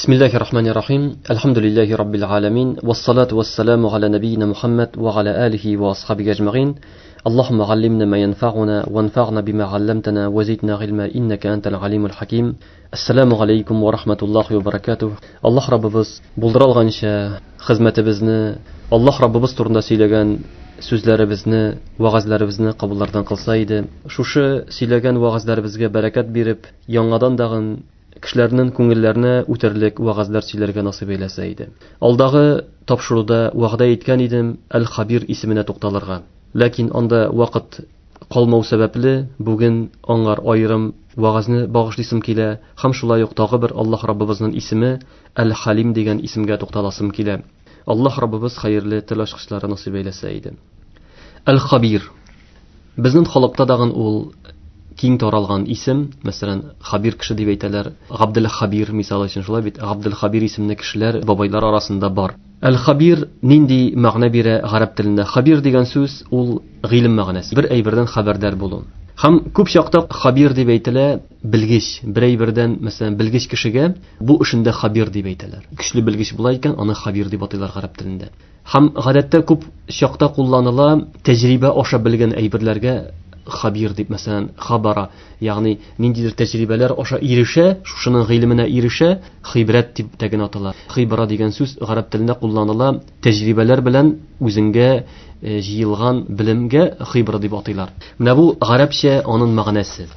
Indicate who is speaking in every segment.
Speaker 1: بسم الله الرحمن الرحيم الحمد لله رب العالمين والصلاة والسلام على نبينا محمد وعلى آله وأصحابه أجمعين اللهم علمنا ما ينفعنا وانفعنا بما علمتنا وزدنا علما إنك أنت العليم الحكيم السلام عليكم ورحمة الله وبركاته الله رببыз булдыралганча хезмәтебезне Allah раббыбыз турында сөйләгән сүзләребезне, вагазларыбызны кабуллардан кылса иде. Шушы сөйләгән вагазларыбызга бәрәкәт биреп, яңадан дагын кешеләрнең күңелләренә үтерлек вагазлар сөйләргә насыйп әйләсә иде. Алдагы тапшыруда вәгъдә иткән идем Әл-Хабир исеменә тукталырга. Ләкин анда вакыт калмау сәбәпле бүген аңар аерым вагазны багышлыйсым килә. Һәм шулай ук тагы бер Аллаһ раббыбызның исеме Әл-Халим дигән исемгә тукталасым килә. Аллаһ раббыбыз хәерле тел ачкычлары насыйп әйләсә иде. Әл-Хабир. Безнең халыкта дагын ул киң таралган исем, мәсәлән, Хабир кеше дип әйтәләр. Габдул Хабир мисалы өчен шулай бит. Габдул Хабир исемле кешеләр бабайлар арасында бар. Әл-Хабир нинди мәгънә бирә гарәп телендә? Хабир дигән сүз ул гыйлем мәгънәсе. Бер әйбердән хәбәрдар булу. Һәм күп чакта Хабир дип әйтелә белгеч. Бер әйбердән, мәсәлән, белгеч кешегә бу эшендә Хабир дип әйтәләр. Көчле белгеч була икән, аны Хабир дип атыйлар гарәп телендә. Һәм гадәттә күп чакта кулланыла тәҗрибә аша белгән әйберләргә Хабир дип, мәсәлән, хабара, ягъни ниндидер тәҗрибәләр аша ирешә, шушының гыйлеменә ирешә, хибрат дип тәген атыла. Хибра дигән сүз гарәп телендә кулланыла, тәҗрибәләр белән үзеңгә җыелган белемгә хибра дип атыйлар. Менә бу гарәпчә аның мәгънәсе.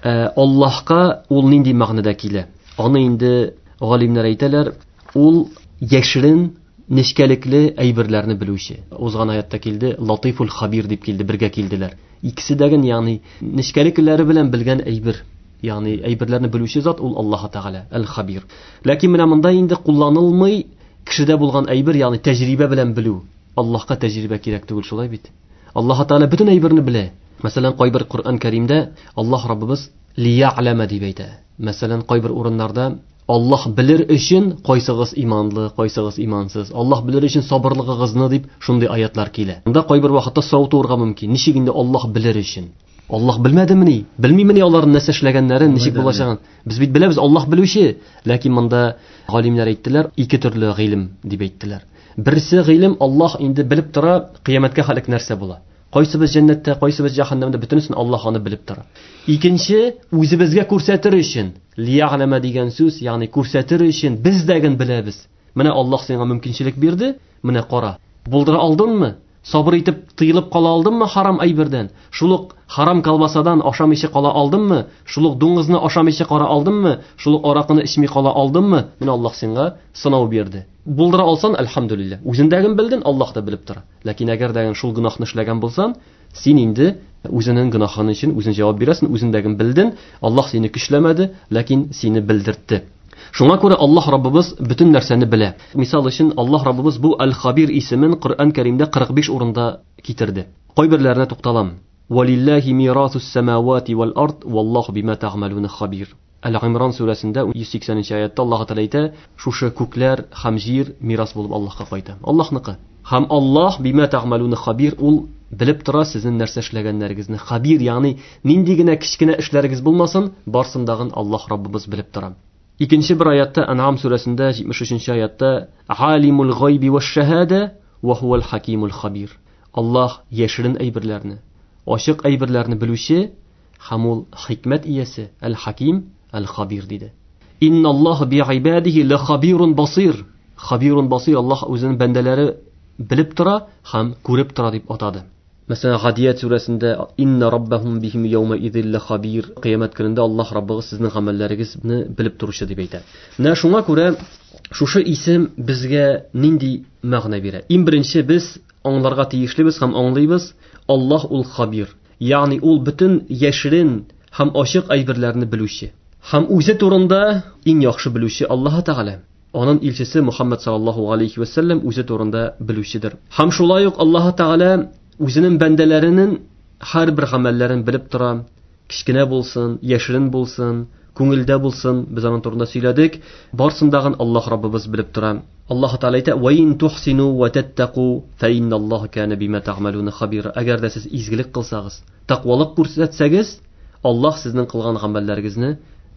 Speaker 1: Аллаһка ул нинди мәгънәдә килә? Аны инде галимнәр әйтәләр, ул яшерен нечкәлекле әйберләрне белүче. Узган аятта килде, Латифул Хабир дип килде, бергә килделәр. Икесе дәген, ягъни нечкәлекләре белән белгән әйбер, ягъни әйберләрне белүче зат ул Аллаһ Тәгалә, Әл-Хабир. Ләкин менә монда инде кулланылмый кешедә булган әйбер, ягъни тәҗрибә белән белү. Аллаһка тәҗрибә кирәк түгел, шулай бит. Аллаһ Тәгалә бөтен әйберне белә. Мәсәлән, кайбер Коръән Кәримдә Аллаһ Раббыбыз лия'лама дип әйтә. Мәсәлән, кайбер урыннарда Аллаһ белер өчен кайсыгыз иманлы, кайсыгыз имансыз. Аллаһ белер өчен сабырлыгыгызны дип шундый аятлар килә. Монда кайбер вакытта сорау турырга мөмкин. Ничек инде Аллаһ белер өчен? Аллаһ белмәдемени? Белмимени аларның нәрсә эшләгәннәрен, ничек булачагын? Без бит беләбез, Аллаһ белүче. Ләкин монда галимнәр әйттеләр, ике төрле гыйлем дип әйттеләр. Берсе гыйлем Аллаһ инде белеп тора, кыямәткә хәлек нәрсә була. Кайсыбыз җәннәттә, кайсыбыз җәһәннәмдә, бөтенесен Аллаһ аны белеп тора. Икенче, үзебезгә күрсәтер өчен. Лия'лама дигән сүз, ягъни күрсәтер өчен без дәген беләбез. Менә Аллаһ сиңа мөмкинчелек бирде, менә кара. Булдыра алдыңмы? Сабыр итеп тыелып кала алдыңмы харам әйбердән? Шулык харам колбасадан ашамыйча кала алдыңмы? Шулык дуңгызны ашамыйча кара алдыңмы? Шулык аракыны ичми кала алдыңмы? Менә Аллаһ сиңа сынау бирде. Булдыра алсаң, альхамдулилlah. Үзендәген белдең, Аллаһ да белеп тора. Ләкин әгәр дәген шул гынахны эшләгән булсаң, син инде үзенең гынахын өчен үзең җавап бирәсең, үзендәген белдең. Аллаһ сине көчләмәде, ләкин сине белдертте. Шуңа күрә Аллаһ Раббыбыз бөтен нәрсәне белә. Мисал өчен Аллаһ Раббыбыз бу Әл-Хабир исемен Коръән Кәримдә 45 урында китерде. Кайберләренә тукталам. Валиллаһи мирасус самавати вал ард валлаһу бима тәгъмалуна хабир. Әл-Имран сүрәсендә 180-нче аятта Аллаһ Тәгалә әйтә, шушы күкләр һәм җир мирас булып Аллаһка кайта. Аллаһныкы. Һәм Аллаһ бима тәгъмалуна хабир, ул белеп тора сезнең нәрсә эшләгәннәрегезне. Хабир, ягъни нинди генә кичкенә эшләрегез булмасын, барсындагын Аллаһ Раббыбыз белеп тора. Икенче бер аятта, Ан'ам сүрәсендә 73-нче аятта, Алимул гайби ваш-шаһада ва хувал хакимул хабир. Аллаһ яшерен әйберләрне, ачык әйберләрне белүче һәм ул хикмәт иясе, Әл-Хаким, Әл-Хабир диде. Инналлаһ би'ибадиһи ла-хабирун басир. Хабирун басир, Аллаһ үзенең бәндәләре белеп тора һәм күреп тора дип атады. Мәсәлән, Гадият сүрәсендә инна раббахум бихим яума идилла хабир. Кыямәт көнендә Аллаһ Раббыгыз сезнең гамәлләрегезне белеп торучы дип әйтә. Менә шуңа күрә шушы исем безгә нинди мәгънә бирә? Иң беренче без аңларга тиешлебез һәм аңлыйбыз, Аллаһ ул хабир. Ягъни ул бөтен яшерен һәм ачык әйберләрне белүче. Һәм үзе турында иң яхшы белүче Аллаһ Тәгалә. Аның илчесе Мухаммад саллаллаху алейхи ва саллям үзе турында белүчедер. Һәм шулай ук Аллаһ Тәгалә үзенең бәндәләренең һәрбер гамәлләрен белеп тора. Кичкенә булсын, яшерен булсын, күңелдә булсын, без аның турында сөйләдек. Барсындагын Аллаһ Раббыбыз белеп тора. Аллаһ Тәгалә әйтә: "Ва ин тухсину ва таттaqu фа инналлаһа кана бима тәгъмалуна хабир." Әгәр дә сез изгелек кылсагыз, тақвалык күрсәтсәгез, Аллаһ сезнең кылган гамәлләрегезне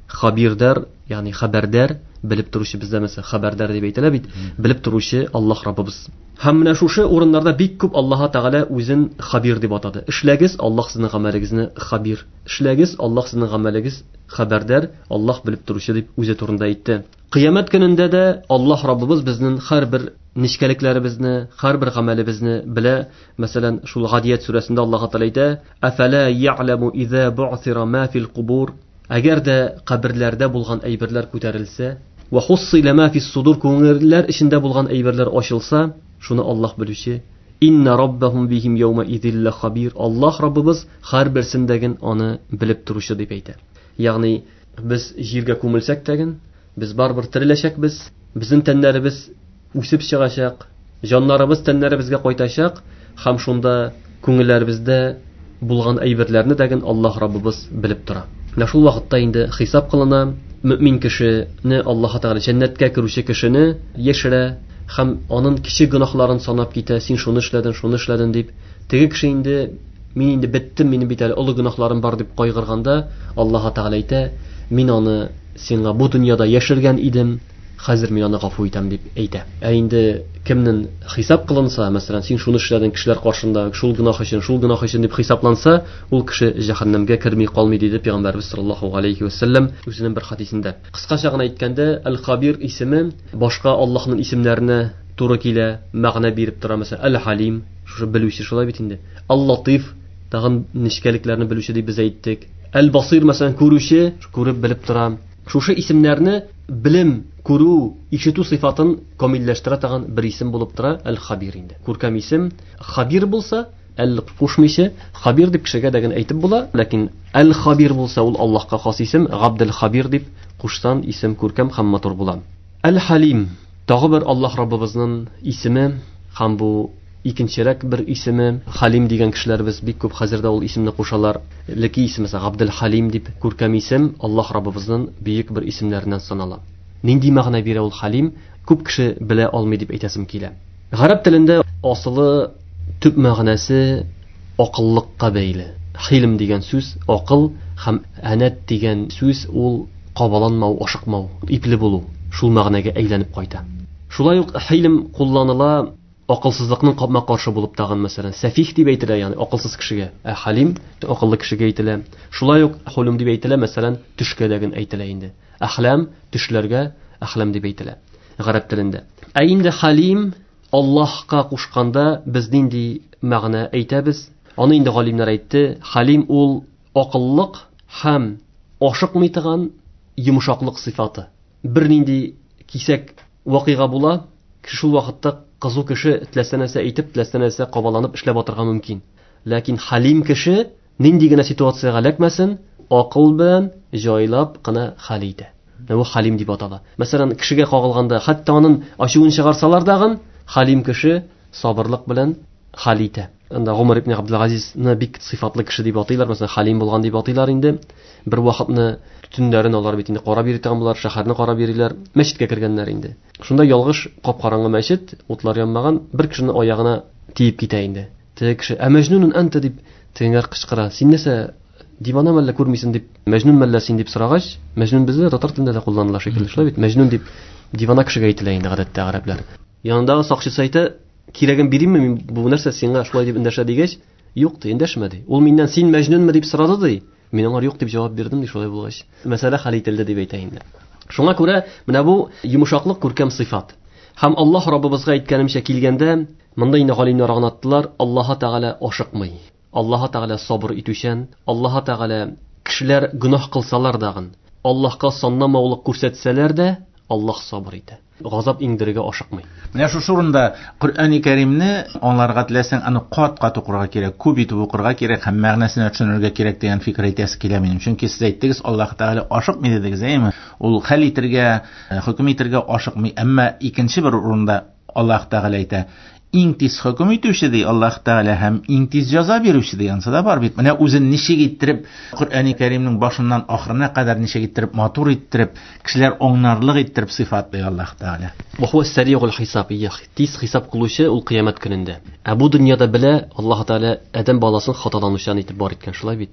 Speaker 1: Хабирдар, ягъни хәбәрдар, белеп торучы, бездә мәсәлән хәбәрдар дип әйтелә бит, белеп торучы Аллаһ Раббыбыз. Һәм менә шушы урыннарда бик күп Аллаһ Тәгалә үзен хабир дип атады. Эшләгез, Аллаһ сезнең гамәлегезне хабир. Эшләгез, Аллаһ сезнең гамәлегез хәбәрдар, Аллаһ белеп торучы дип үзе турында әйтте. Кыямәт көнендә дә Аллаһ Раббыбыз безнең һәрбер нишкәлекләребезне, һәрбер гамәлебезне белә. Мәсәлән, шул Гадият сүрәсендә Аллаһ Тәгалә әйтә: "Афала я'ламу иза бу'сира ма фил кубур". Әгәр дә каберләрдә булган әйберләр күтәрелсә, ва хуссила ма фис судур, күңелләр эчендә булган әйберләр ачылса, шуны Аллаһ белүче. Инна раббахум бихим яума идилла хабир. Аллаһ Раббыбыз һәрберсендәген аны белеп торучы дип әйтә. Ягъни без җиргә күмелсәк тәген, без барбер тереләчәкбез, безнең тәннәребез үсеп чыгачак, җаннарыбыз тәннәребезгә кайтачак, һәм шунда күңелләребездә булган әйберләрне дәген Аллаһ Раббыбыз белеп тора. Менә шул вакытта инде хисап кылына, мөмин кешене Аллаһ Тәгалә җәннәткә керүче кешене яшерә һәм аның кичек гөнаһларын санап китә. Син шуны эшләдең дип. Теге кеше инде мин инде беттем, минем бит әле олы гөнаһларым бар дип кайгырганда, Аллаһ Тәгалә әйтә: "Мин аны сиңа бу дөньяда яшергән идем, хәзер мин аны гафу итәм" дип әйтә. Инде кемнең хисап кылынса, мәсәлән, син шуны эшләдең кешеләр каршында, шул гөнаһ өчен дип хисапланса, ул кеше җәһәннәмгә керми калмый диде Пәйгамбәрбез саллаллаһу алейхи ва саллям үзенең бер хадисендә. Кыскача гына әйткәндә, Әл-Хабир исеме башка Аллаһның исемнәренә туры килә, мәгънә биреп тора. Мәсәлән, Әл-Халим, шушы белүче, шулай бит инде. Ал-Латиф, тагын нишкәлекләрне белүче дип без әйттек. Әл-Басир, мәсәлән, күрүче, күреп белеп тора. Шушы исемнәрне белем, күрү, ишетү сыйфатын камилләштерә торган бер исем булып тора Әл-Хабир инде. Күркәм исем Хабир булса, Әл-Кушмише Хабир дип кешегә дәген әйтеп була, ләкин Әл-Хабир булса ул Аллаһка хас исем, Габдул Хабир дип кушсан исем күркәм һәм матур була. Әл-Халим тагы бер Аллаһ Раббыбызның исеме, һәм бу икенчерәк бер исеме. Халим дигән кешеләрбез бик күп хәзердә ул исемне кушалар. Леки исеме Габдул Халим дип күркәм исем Аллаһ Раббыбызның бөек бер исемнәреннән санала. Нинди мәгънә бирә ул Халим? Күп кеше белә алмый дип әйтәсем килә. Гарәп телендә асылы төп мәгънәсе акыллыкка бәйле. Хилм дигән сүз акыл һәм әнәт дигән сүз ул кабаланмау, ашыкмау, ипле булу. Шул мәгънәгә әйләнеп кайта. Шулай ук хилм кулланыла акылсызлыкның капма каршы булып тагын, мәсәлән, сафих дип әйтелә, ягъни акылсыз кешегә. Халим акыллы кешегә әйтелә. Шулай ук хулум дип әйтелә, мәсәлән, төшкә дәген әйтелә инде. Әхлам төшләргә әхлам дип әйтелә гарәп телендә. Инде Халим Аллаһка кушканда без нинди мәгънә әйтәбез? Аны инде галимнәр әйтте. Халим ул акыллык һәм ашыкмый торган йомшаклык сыйфаты. Бер нинди кисәк вакыйга була, шул вакытта кызу кеше теләсә нәрсә әйтеп, теләсә нәрсә кабаланып эшләп атырга мөмкин. Ләкин Халим кеше нинди генә ситуациягә эләкмәсен, акыл белән җайлап кына хәл итә. Бу Халим дип атала. Мәсәлән, кешегә кагылганда, хәтта аның ачуын чыгарсалар дагын, Халим кеше сабырлык белән хәл итә. Анда Гомар ибн Абдул-Азизны бик сыйфатлы кеше дип атыйлар, мәсәлән, Халим булган дип атыйлар инде. Бер вакытны төннәрен алар бит инде карап йөри торган булар, шәһәрне карап йөриләр, мәчеткә кергәннәр инде. Шунда ялгыш кап-караңгы мәчет, утлар янмаган, бер кешенең аягына тиеп китә инде. Теге кеше: "Мәҗнүн анта" дип теңгәр кычкыра. "Син нәрсә, дивана мәллә күрмисең" дип, "Мәҗнүн мәллә син" дип сорагач, Мәҗнүн бездә татар телендә дә кулланыла шикелле, шулай бит. Мәҗнүн дип дивана кешегә әйтелә инде гадәттә гарәпләр. Янындагы сакчысы әйтә: "Кирәген биримме мин бу нәрсә сиңа?" Шулай дип эндәшә дигәч, "Юк" ди, эндәшмә ди. Ул миннән: "Син Мәҗнүнме" дип сорады ди. Мин аңар "Юк" дип җавап бирдем ди, шулай булгач. Мәсьәлә хәл ителде дип әйтә инде. Шуңа күрә менә бу йомшаклык күркәм сыйфат. Һәм Аллаһ Раббыбызга әйткәнемчә килгәндә, монда инде галимнәр аңлаттылар, Аллаһ Тәгалә ашыкмый. Аллаһ Тәгалә сабыр итүчән, Аллаһ Тәгалә кешеләр гөнаһ кылсалар дагын, Аллаһка саннамаулык күрсәтсәләр дә, Аллаһ сабыр итә. Газап иңдерергә ашыкмый.
Speaker 2: Менә шу урында Коръәни Кәримне аңларга теләсәң, аны кат-кат укырга кирәк, күп итеп укырга кирәк һәм мәгънәсен төшенергә кирәк дигән фикер әйтәсе килә минем. Чөнки сез әйттегез, Аллаһ Тәгалә ашыкмый дидегез, әйме? Ул хәл итергә, хөкем итергә ашыкмый, әмма икенче бер урында Аллаһ Тәгалә әйтә: "Иң тиз хөкем итүче ди Аллаһ Тәгалә һәм иң тиз җәза бирүче" дигәнсе дә бар бит. Менә үзен ничек иттереп, Коръәни Кәримнең башыннан ахырына кадәр ничек иттереп, матур иттереп, кешеләр аңларлык иттереп сыйфатлый Аллаһ Тәгалә.
Speaker 1: Бу хуа сәриғул хисаб, тиз хисап кылучы ул кыямәт көнендә. Бу дөньяда белә Аллаһ Тәгалә адәм баласын хаталанучан итеп бар иткән, шулай бит.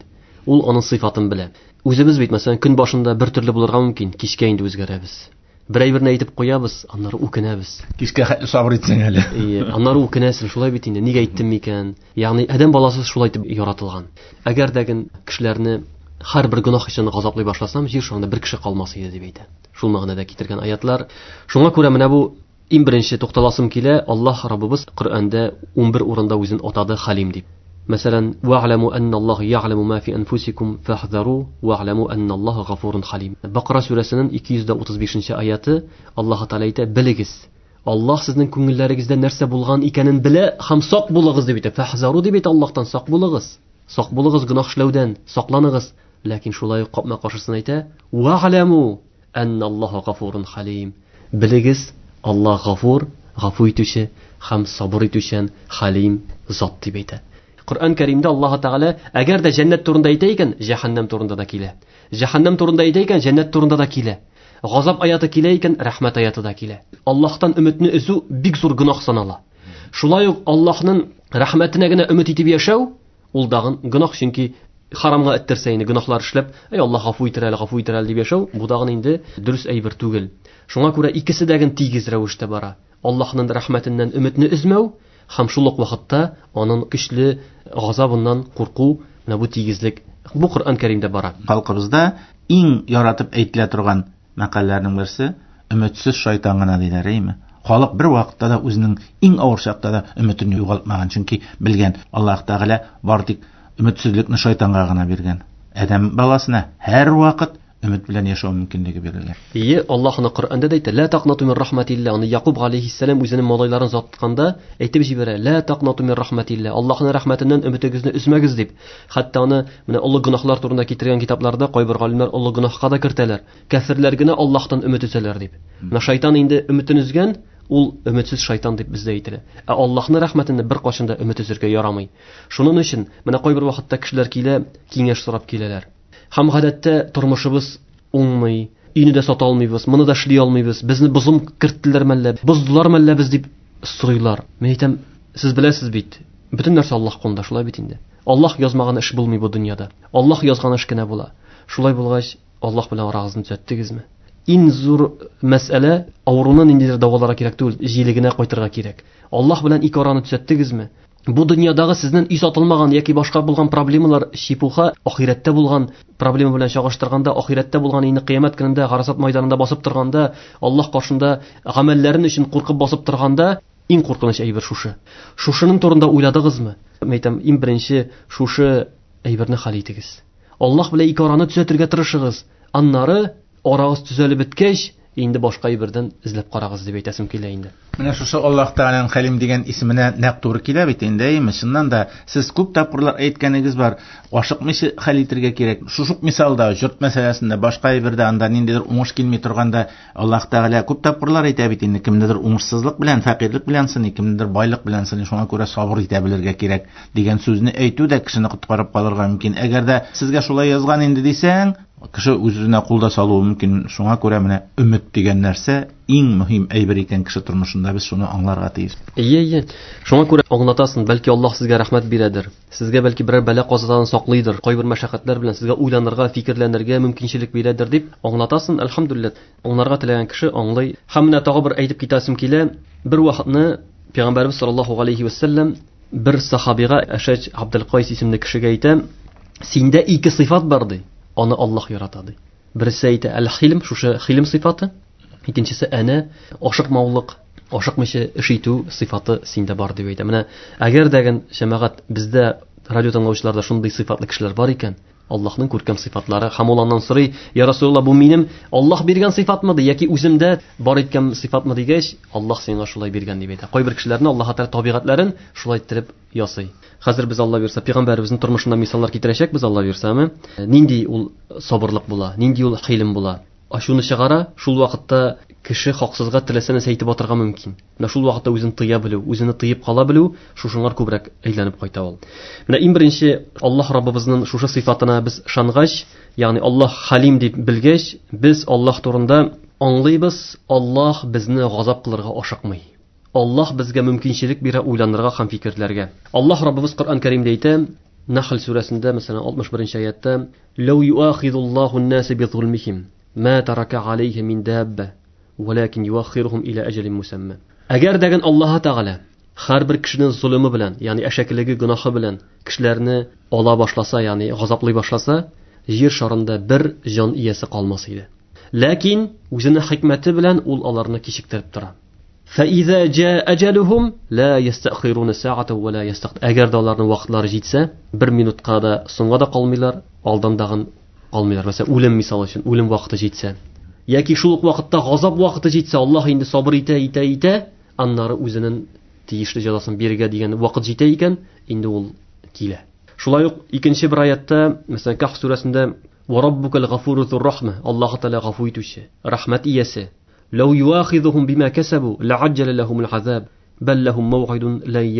Speaker 1: ул аның сыйфатын белә. Үзебез бит, мәсәлән, көн башында бер төрле булырга мөмкин, кичкә инде үзгәрәбез. Бер әйберне әйтеп куябыз, аннары үкенәбез.
Speaker 2: Кичкә хәтле сабыр итсәң әле.
Speaker 1: Аннары үкенәсең, шулай бит инде, нигә әйттем микән? Ягъни адәм баласы шулай итеп яратылган. Әгәр дәген кешеләрне һәр бер гынаһ өчен газаплый башласам, җир шуңда бер кеше калмас иде дип әйтә. Шул мәгънәдә китергән аятлар. Шуңа күрә менә бу иң беренче тукталасым килә, Аллаһ Раббыбыз Коръәндә 11 урында үзен атады Халим дип. Мәсәлән, вa'lamu anna Аллаһ ya'lamu ma fi anfusikum fahdharu wa'lamu anna Аллаһ гафурун халим. Бакара сүрәсенең 235-нче аяты Аллаһ Таала әйтә: "Белегез, Аллаһ сезнең күңелләрегездә нәрсә булган икәнен белә, һәм сак булыгыз" дип әйтә. Фахзару дип әйтә, Аллаһтан сак булыгыз. Сак булыгыз гынаһ эшләүдән, сакланыгыз. Ләкин шулай ук капма каршысына әйтә: "Вa'lamu anna Аллаһ гафурун халим." Белегез, Аллаһ гафур, гафу итүче һәм сабыр итүчән халим зат дип әйтә. Коръән Кәримдә Аллаһ Таала әгәр дә җәннәт турында әйтә икән, җәһәннәм турында да килә. Җәһәннәм турында әйтә икән, җәннәт турында да килә. Газап аяты килә икән, рәхмәт аяты да килә. Аллаһтан өметне өзү бик зур гынаһ санала. Шулай ук Аллаһның рәхмәтенә генә өмет итеп яшәү, ул дагы гынаһ, чөнки харамга иттертсә инде гынаһлар эшләп, Аллаһ гафу итер әле дип яшәү, бу дагы инде дөрес әйбер түгел. Шуңа күрә икесе дә тигез рәвештә бара. Аллаһның рәхмәтеннән өметне өзмәү һәм шул ук вакытта аның көчле газабыннан курку, менә бу тигезлек бу Коръән Кәримдә бара.
Speaker 2: Халкыбызда иң яратып әйтелә торган мәкаләләрнең берсе өметсез шайтан гына диләр, әйме? Халык бер вакытта да үзенең иң авыр чакта да өметен югалтмаган, чөнки белгән, Аллаһ Тәгалә бар тик өметсезлекне шайтанга гына биргән. Адәм баласына һәр вакыт өмет белән яшәү мөмкинлеге бирелгән.
Speaker 1: Аллаһның Коръәндә дә әйтә: "Ла тaqnatu min rahmatillah." Аны Якуб алейхиссалам үзенең малайларын затканда әйтеп җибәрә: "Ла taqnatu min rahmatillah." Аллаһның рәхмәтеннән өметегезне үзмәгез дип. Хәтта аны менә улы гынаһлар турында китергән китапларда кайбер галимнәр улы гынаһка да кертәләр. Кафирләр генә Аллаһтан өмет үзәләр дип. Менә шайтан инде өметен үзгән, ул өметсез шайтан дип бездә әйтелә. Аллаһның рәхмәтеннән бер кашын да өмет үзергә ярамый. Шуның өчен менә кайбер вакытта кешеләр килә, киңәш сорап киләләр. Һәм гадәттә тормышыбыз уңмый, өйне дә сата алмыйбыз, моны да эшли алмыйбыз, безне бозым керттеләр мәллә, боздылар мәллә без дип сорыйлар. Мен әйтәм, сез беләсез бит, бөтен нәрсә Аллаһ кулында, шулай бит инде. Аллаһ язмаган эш булмый бу дөньяда. Аллаһ язган эш кенә була. Шулай булгач, Аллаһ белән арагызны төзәттегезме? Иң зур мәсьәлә авыруны ниндидер даваларга кирәк түгел, җилегенә кайтырга кирәк. Аллаһ белән ике араны төзәттегезме? Бу дөньядагы сезнең үй сатылмаган яки башка булган проблемалар шипуха ахирәттә булган проблема белән чагыштырганда, ахирәттә булган инде кыямәт көнендә гарасат майданында басып торганда, Аллаһ каршында гамәлләрен өчен куркып басып торганда, иң куркыныч әйбер шушы. Шушының турында уйладыгызмы? Мәйтәм, иң беренче шушы әйберне хәл итегез. Аллаһ белән ике араны төзәтергә тырышыгыз. Аннары арагыз төзәлеп беткәч, инде башка әйбердән эзләп карагыз дип әйтәсем килә инде.
Speaker 2: Менә шушы Аллаһ Тәгаләнең Халим дигән исеменә нәкъ туры килә бит инде, чыннан да сез күп тапкырлар әйткәнегез бар. Ашыкмыйча хәл итәргә кирәк. Шушук мисалда җорт мәсьәләсендә башка әйбердә анда ниндидер уңыш килми торганда Аллаһ Тәгалә күп тапкырлар әйтә бит инде, кемнедер уңышсызлык белән, фәкыйрьлек белән сыный, кемнедер байлык белән сыный, шуңа күрә сабыр итә белергә кирәк дигән сүзне әйтү дә кешене коткарып калырга мөмкин. Әгәр дә сезгә шулай язган инде дисәң, кеше үзенә кулда салуы мөмкин. Шуңа күрә менә өмет дигән нәрсә иң мөһим әйбер икән кеше тормышында, без шуны аңларга тиеш.
Speaker 1: Шуңа күрә аңлатасың, бәлки Аллаһ сезгә рәхмәт бирәдер. Сезгә бәлки берәр бәла казадан саклыйдыр. Кайбер мәшәкатьләр белән сезгә уйланырга, фикерләнергә мөмкинчелек бирәдер дип аңлатасың. Әлхәмдүлилләh. Аңларга теләгән кеше аңлый. Һәм менә тагы бер әйтеп китәсем килә. Бер вакытны Пәйгамбәрбез саллаллаһу алейхи ва саллям бер сахабига, Ашаҗ Абдул Кайс исемле кешегә әйтә: "Синдә ике сыйфат бар ди. Аны Аллаһ ярата ди. Берсе әйтә әл-хилм, шушы хилм сыйфаты. Икенчесе әнә ашыкмаулык, ашыкмыйча эш итү сыйфаты синдә бар дип әйтә. Менә әгәр дәгән җәмәгать бездә радио тыңлаучыларда шундый сыйфатлы кешеләр бар икән, Аллаһның күркәм сыйфатлары, һәм уланнан сорый: "Я Расулулла, бу минем Аллаһ биргән сыйфатмы ди, яки үземдә бар иткән сыйфатмы?" дигәч, Аллаһ сиңа шулай биргән дип әйтә. Кайбер кешеләрне Аллаһ Тәгалә табигатьләрен шулай иттереп ясый. Хәзер без Алла бирсә пәйгамбәребезнең тормышында мисаллар китерәчәкбез, Алла бирсәме. Нинди ул сабырлык була, нинди ул хилм була. Ашуны чыгара, шул вакытта кеше хаксызга теләсә нәрсә әйтеп атырга мөмкин. Менә шул вакытта үзен тыя белү, үзене тыеп кала белү, шушыңар күбрәк әйләнеп кайта ул. Менә иң беренче Аллаһ Раббыбызның шушы сыйфатына без шангач, ягъни Аллаһ Халим дип белгәч, без Аллаһ турында аңлыйбыз, Аллаһ безне газап кылырга ашыкмый. Аллаһ безгә мөмкинчелек бирә уйланырга һәм фикерләргә. Аллаһ Раббыбыз Коръән Кәримдә әйтә: Nahl surasida masalan 61 oyatda "Law yu'akhidullohu an-nasa bi zulmihim ma taraka alayhi min dabba, walakin yu'akhiruhum ila ajalin musamma." Agar degan Alloh taolo har bir kishining zulmi bilan, ya'ni ashakligi gunohi bilan kishilarni ola boshlasa, ya'ni g'azoblay boshlasa, yer sharida bir jon egasi qolmas edi. Lekin o'zining hikmati bilan u ularni kechiktirib turadi. فإذا جاء أجلهم لا يستأخرون ساعة ولا يستقدمون. Agar ularning vaqtlari yetsa, 1 minutga da so'ngga da qolmaylar, oldindag'in qolmaylar. Masalan, o'lim misol uchun, o'lim vaqti yetsa, yoki shu vaqtda g'azob vaqti yetsa, Alloh endi sabr ita, anlari o'zining tegishli jazosini berga degan vaqt yeta ekan, endi u kela. Shulay uq ikkinchi bir oyatda, masalan, Kahf surasida "Va robbukal g'afurur rahma", Alloh taolo g'afur etuvchi, rahmat iyasi. "Law yu'akhidhuhum bima kasabu la'ajjala lahumul azab, bal lahum maw'idun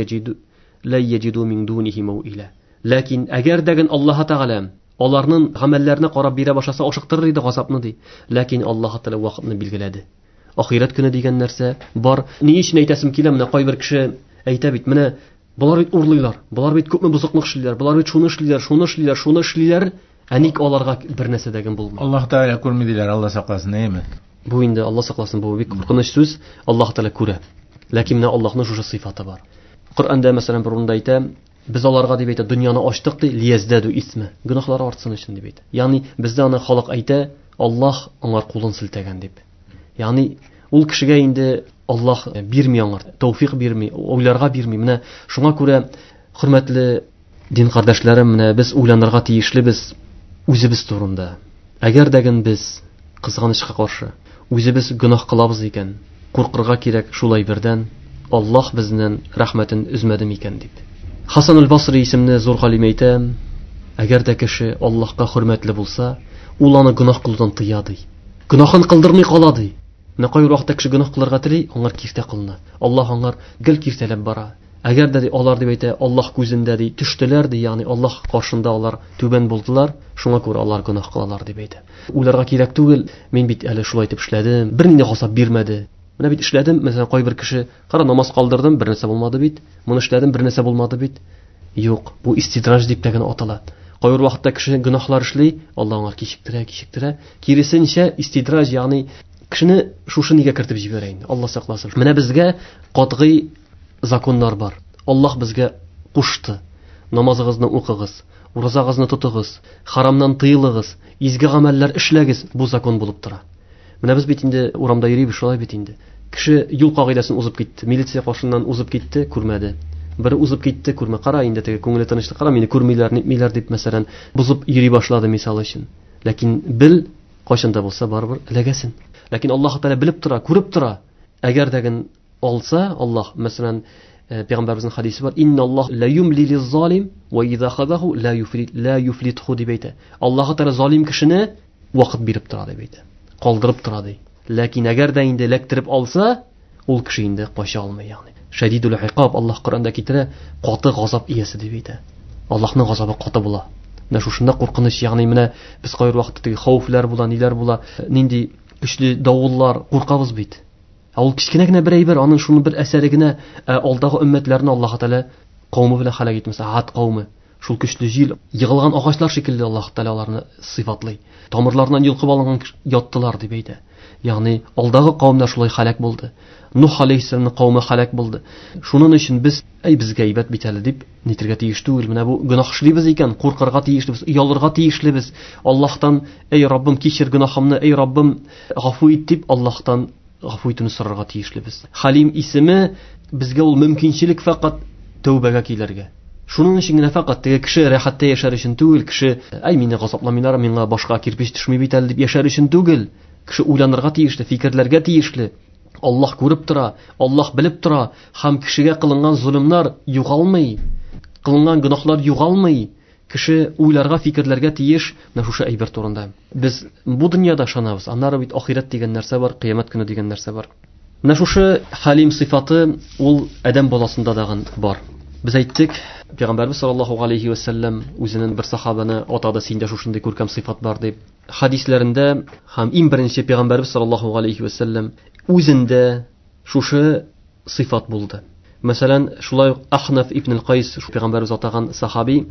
Speaker 1: la yajidu min dunihi maw'ila." Lekin agar degan Alloh taolo ularning amallarini qarab bera boshlasa, oshiqtirir edi g'azabni dey. Lekin Alloh taolo vaqtni belgiladi. Oxirat kuni degan narsa bor. Ni ishni aytasim kela, mana qo'y bir kishi aytadi, mana bular bit urlaylar, bular bit ko'pmi buzuqlik ishlaylar, bular bit shuni ishlaylar, anik ularga bir narsa degan bo'lmaydi.
Speaker 2: Alloh taolo ko'rmaydilar, Alloh saqlasin, nima?
Speaker 1: Bu endi Alloh saqlasin, bu bek qo'rqinch so'z. Alloh taolo ko'ra. Lekin mana Allohning shu sifati bor. Qur'onda masalan bir o'rinda aytadi, biz ularga deb aytadi, dunyoni ochdiq deb liyazdadu ismi, gunohlari ortsin uchun deb aytadi. Ya'ni bizda ana xalq aytadi, Alloh onlar qo'lini siltagan deb. Ya'ni ul kishiga endi Alloh bermayonlar, tavfiq bermay, o'ylarga bermay. Mana shunga ko'ra hurmatli din qardoshlarim, mana biz o'ylanirga tegishli biz o'zimiz to'g'rida. Agar degan biz qizg'anishga qarshi o'zimiz gunoh qilamiz ekan, qo'rqirga kerak shulay birdan Alloh bizning rahmatini uzmadim ekan deb. Hasan al-Basri ismli zo'r olim aytadi, agarda kishi Allohga hurmatli bo'lsa, ularni gunoh qildan tiyadi. Gunohini qildirmay qoladi. Naqoy vaqtda kishi gunoh qilarga tili, onlar kifta qilna. Alloh onlar gil kiftalab bora. Agarda ular deb aytadi, Alloh ko'zida deb tushdilar, ya'ni Alloh qarshында ular tuban bo'ldilar, shunga ko'ra ular gunoh qilalar deb aytadi. Ularga kerak tugil, men bit hali shulay deb ishladim, bir nima g'asab bermadi. Mana bit ishladim, masalan, qo'y bir kishi qara namoz qoldirdim, bir narsa bo'lmadi bit. Buni ishladim, bir narsa bo'lmadi bit. Yo'q, bu istidraj deb degan ataladi. Qo'y vaqtda kishi gunohlar ishli, Alloh ularga kechiktira, kirisincha istidraj, ya'ni kishini shushiniga kiritib jibarayin. Alloh saqlasin. Mana bizga qat'iy zakonlar bor. Alloh bizga qo'shdi. Namozingizni o'qig'iz, ro'zangizni tutig'iz, haromdan tiyiling'iz, izgi amallar ishlagiz, bu zakon bo'lib turadi. Mana biz bitindi uramda yurib shulay bitindi. Kishi yo'l qoidasini uzib ketdi, militsiya qo'shindan uzib ketdi, ko'rmadi. Biri uzib ketdi, ko'rma, qara endi tega ko'ngli tinchlik, qara meni ko'rmaylar, netmaylar deb masalan buzib yuri boshladi misol uchun. Lekin bil qo'shinda bo'lsa baribir ilagasin. Lekin Alloh taolo bilib tura, ko'rib tura. Agar degan olsa Alloh masalan payg'ambarimizning hadisi bor, innalloh la yumli liz-zolim va idza khadahu la yuflithu deb aytadi. Alloh taolo zolim kishini vaqt berib turadi deb aytadi. Qoldirib turadi. Lekin agarda endi lektirib olsa, ul kishi endi qo'sha olmaydi, ya'ni shadidul iqob, Alloh Qur'onda keltira, qoti g'azab egasi deb aytadi. Allohning g'azabi qoti bo'ladi. Mana shu shunda qo'rqinish, ya'ni mana biz qo'yir vaqtdagi xavflar bo'lar, nilar bo'lar, nindi kuchli davullar qo'rqamiz bit. Ul kichkinagina bir onun shuni bir asarigina oldagi ummatlarni Alloh taolo qavmi bilan halak etmasa, Had qavmi shul kuchli yil yig'ilgan og'ochlar shekilli Alloh taolo ularni sifatlay. Tomirlardan yulqib olingan yotdilar deb aytadi. Ya'ni oldagi qavmlar shulay halak bo'ldi. Nuh alayhisolamning qavmi halak bo'ldi. Shuning uchun biz bizga g'aybat bitali deb nitirga tegishli, mana bu gunoh ishlaymiz ekan, qo'rqirga tegishli, uyalirga tegishli biz. Allohdan ey Robbim kechir gunohimni, ey Robbim g'afur et deb Allohdan g'afuytini so'rarga tegishli biz. Halim ismi bizga ul mumkinchilik faqat tavbaga kelarga. Shuning uchun faqat kishi rohatda yashar uchun tugil, kishi ay meni g'azablamaylar, menga boshqa kirpish tushmay bital deb yashar uchun tugil. Kishi o'ylanirga tegishli, fikrlarga tegishli. Alloh ko'rib tura, Alloh bilib tura, ham kishiga qilingan zulmlar yo'qolmay, qilingan gunohlar yo'qolmay, kishi o'ylarga, fikrlarga tegish, mana shu aybar to'rinda. Biz bu dunyoda shonamiz, annar bit oxirat degan narsa bor, qiyomat kuni degan narsa bor. Mana shu halim sifati ul odam bolasida dag'in bor. Biz aytdik, payg'ambarimiz sollallohu alayhi vasallam o'zining bir sahobani otada senda shu shunday ko'rkam sifat bor deb hadislarida ham eng birinchi payg'ambarimiz sollallohu alayhi vasallam o'zinda shu sifat bo'ldi. Masalan, shulay Ahnaf ibn al-Qays, shu payg'ambarimiz otagan sahobiy,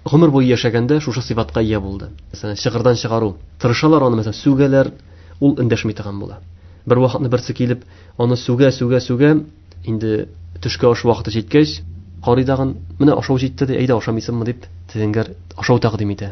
Speaker 1: гомер буе яшәгәндә шушы сыйфатка ия булды. Мәсәлән, шигырьдән чыгару. Тырышалар аны, мәсәлән, сүгәләр, ул эндәшми торган була. Бер вакытны берсе килеп, аны сүгә, инде төшкә аш вакыты җиткәч, карыйдаган, менә ашау җитте ди, әйдә ашамыйсыңмы дип, тегенгәр ашау тәкъдим итә.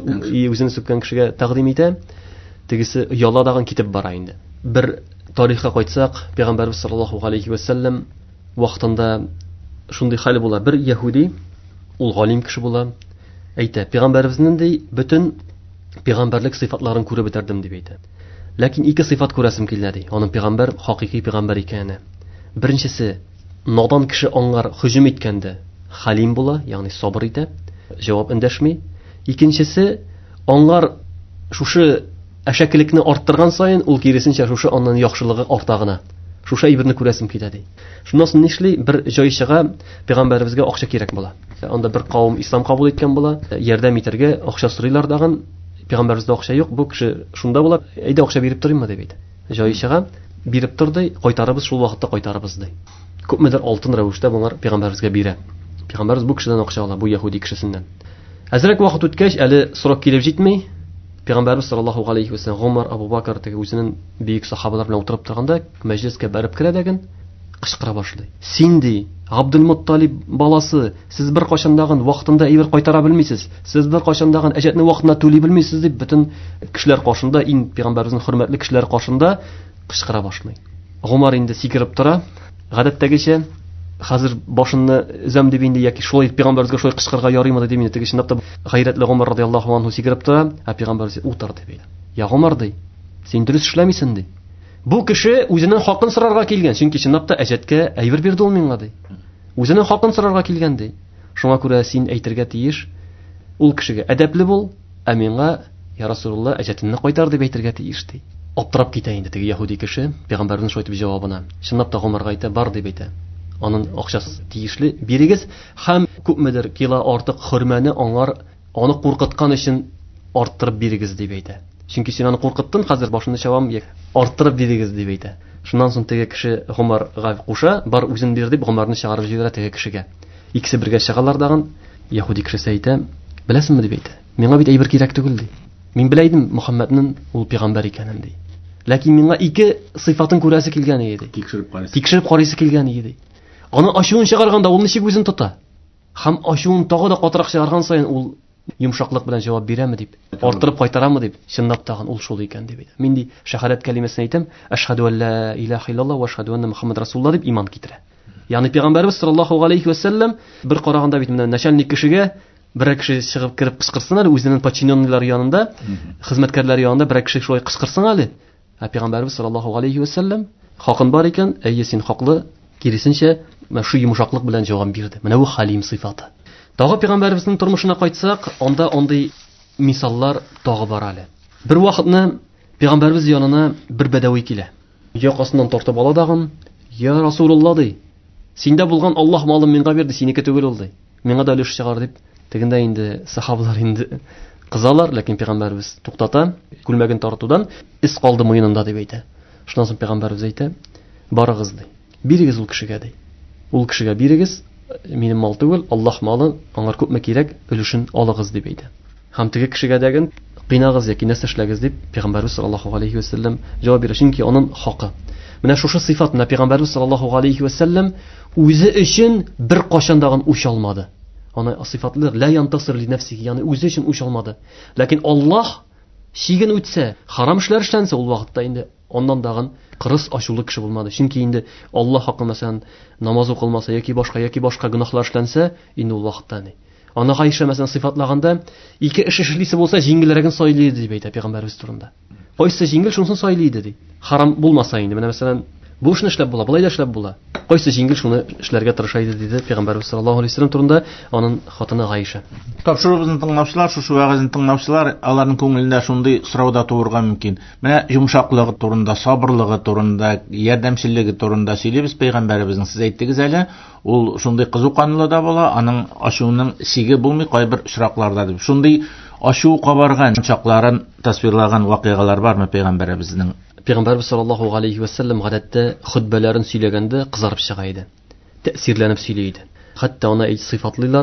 Speaker 1: Үзен сүккән кешегә тәкъдим итә. Тегесе яладаган китеп бара инде. Бер тарихка кайтсак, Пәйгамбәрбез саллаллаһу алейхи ва саллям вакытында шундый хәл була. Бер яһуди, ул галим кеше була, әйтә, Пәйгамбәрбезнең ди бөтен пәйгамбәрлек сыйфатларын күреп бетердем дип әйтә. Ләкин ике сыйфат күрәсем килә ди. Аның пәйгамбәр, хакыйкый пәйгамбәр икәнне. Беренчесе, надан кеше аңар һөҗүм иткәндә халим була, ягъни сабыр итә, җавап эндәшми. Икенчесе, аңар шушы әшәкелекне арттырган сайын ул киресенчә шушы аннан яхшылыгы арта гына. Шушы әйберне күрәсем килә ди. Шуннан соң нишли, бер җай чыга, пәйгамбәребезгә акча кирәк була. Анда бер кавым ислам кабул иткән була, ярдәм итәргә акча сорыйлар дагын. Пәйгамбәребездә акча юк, бу кеше шунда була, әйдә акча биреп торыйммы дип әйтә. Җай чыга, биреп торды, кайтарыбыз шул вакытта кайтарыбыз ди. Күпмедер алтын рәвештә буңар пәйгамбәребезгә бирә. Пәйгамбәрбез бу кешедән акча ала, бу яһуди кешесеннән. Әзрәк вакыт үткәч, әле сорак килеп җитми, Пәйгамбәрбез саллаллаһу алейхи ва саллям Гомар, Абу Бакр теге үзенең бийек сахабалар белән утырып торганда, мәҗлескә барып керә дигән, кычкыра башлый. Син ди, Абдул-Мутталиб баласы, сез бер кашандагын вакытында әйбер кайтара белмисез. Сез бер кашандагын әҗәтне вакытында түли белмисез дип бөтен кешеләр каршында, ин пәйгамбәребезнең хөрмәтле кешеләр каршында кычкыра башлый. Гомар инде сикереп тора, гадәттәгечә, хәзер башынны үзәм дип инде яки шулай пәйгамбәребезгә шулай кычкырга ярыймы дип инде теге чынлап та гайрәтле Гомар радиллаһу анһу сикереп тора, пәйгамбәребез утыр дип әйтә. Я Гомар ди, син дөрес эшләмисең ди. Бу кеше үзенең хакын сорарга килгән, чөнки чынлап та әҗәткә әйбер бирде ул миңа ди. Үзенең хакын сорарга килгән ди. Шуңа күрә син әйтергә тиеш, ул кешегә әдәпле бул, ә миңа, я Расулулла, әҗәтенне кайтар дип әйтергә тиеш ди. Аптырап китә инде теге яһуди кеше пәйгамбәрнең шулай дип җавабына. Чынлап та Гомарга әйтә, бар дип әйтә. Аның акчасы тиешле, бирегез, һәм күпмедер кила артык хөрмәне аңар, аны куркыткан өчен арттырып бирегез дип әйтә. Чөнки син аны куркыттың, хәзер башында чавам, арттырып бирегез дип әйтә. Шуннан соң теге кеше Гомарга куша, бар үзен бир дип Гомарны чыгарып җибәрә теге кешегә. Икесе бергә чыгалар дагын, яһуди кеше әйтә, беләсеңме дип әйтә. Миңа бит әйбер кирәк түгел ди. Мин белә идем Мөхәммәднең ул пәйгамбәр икәнен ди. Ләкин миңа ике сыйфатын күрәсе килгән иде. Тикшереп карыйсы килгән иде. Аны ачуын чыгарганда ул ничек үзен тота? Һәм ачуын тагы да катырак чыгарган саен ул йомшаклык белән җавап бирәме дип, артырып кайтарамы дип, чынлап тагын ул шул икән дип әйтә. Мин ди шәһадәт кәлимәсен әйтәм, ашһаду ан ла илаха иллаллаһ ва ашһаду анна Мухаммад расулуллаһ дип иман китерә. Ягъни пәйгамбәрбез саллаллаһу алейхи ва саллям бер караганда бит менә начальник кешегә бер кеше чыгып кирип кычкырсын әле үзенең подчиненныйлар янында, хезмәткәрләр янында бер кеше шулай кычкырсын әле. Пәйгамбәрбез саллаллаһу алейхи ва саллям хакын бар икән, әйе син хаклы, киресенчә шу йомшаклык белән җавап бирде. Менә бу халим сыйфаты. Тагы пәйгамбәребезнең тормышына кайтсак, анда андый мисаллар тагы бар әле. Бер вакытны пәйгамбәребез янына бер бәдәви килә. Якасыннан тартып ала дагын, "Я Расулулла" ди. "Синдә булган Аллаһ малын миңа бирде, синеке түгел ул" ди. "Миңа да өлеш чыгар" дип, тегендә инде сахабалар инде кызалар, ләкин пәйгамбәребез туктата, күлмәген тартудан ис калды муенында дип әйтә. Шуннан соң пәйгамбәребез әйтә, "Барыгыз" ди. "Бирегез ул кешегә" ди. "Ул кешегә бирегез, минем мал түгел, Аллаһ малы, аңар күпме кирәк, өлешен алыгыз" дип әйтә. Һәм теге кешегә дәген кыйнагыз яки нәрсә эшләгез дип пәйгамбәрбез саллаллаһу алейхи ва саллям җавап бирә, чөнки аның хакы. Менә шушы сыйфатны пәйгамбәрбез саллаллаһу алейхи ва саллям үзе өчен бер кашандагын үч алмады. Аны сыйфатлар ла янтасир ли нәфсиһи, ягъни үзе өчен үч алмады. Ләкин Аллаһ шиген үтсә, харам эшләр эшләнсә, ул вакытта инде аннан дагын кырыс ачулы кеше булмады. Чөнки инде Аллаһ хакы мәсәлән намаз укылмаса яки башка гөнаһлар эшләнсә, инде ул вакытта ни. Аны Гайша мәсәлән сыйфатлаганда, ике эш эшлисе булса җиңелрәген сайлый дип әйтә пәйгамбәрбез турында. Кайсы җиңел шунысын сайлый диде. Харам булмаса инде, менә мәсәлән, бу эшне эшләп була, булай да эшләп була. Кайсы җиңел шуны эшләргә тырыша иде диде пәйгамбәрбез саллаллаһу алейхи ва саллям турында аның хатыны Гайша.
Speaker 2: Тапшырыбызны тыңлаучылар, шушы вагызны тыңлаучылар, аларның күңелендә шундый сорауда туырга мөмкин. Менә йомшаклыгы турында, сабырлыгы турында, ярдәмчеллеге турында сөйлибез пәйгамбәребезнең. Сез әйттегез әле, ул шундый кызуканлы да була, аның ачуының сиге булмый кайбер очракларда дип. Шундый ачу кабарган чакларын тасвирлаган вакыйгалар бармы пәйгамбәребезнең? Пәйгамбәрбез саллаллаһу алейхи ва саллям гадәттә хутбәләрен сөйләгәндә кызарып чыга иде. Тәэсирләнеп сөйли иде. Хәтта аны сыйфатлыйлар,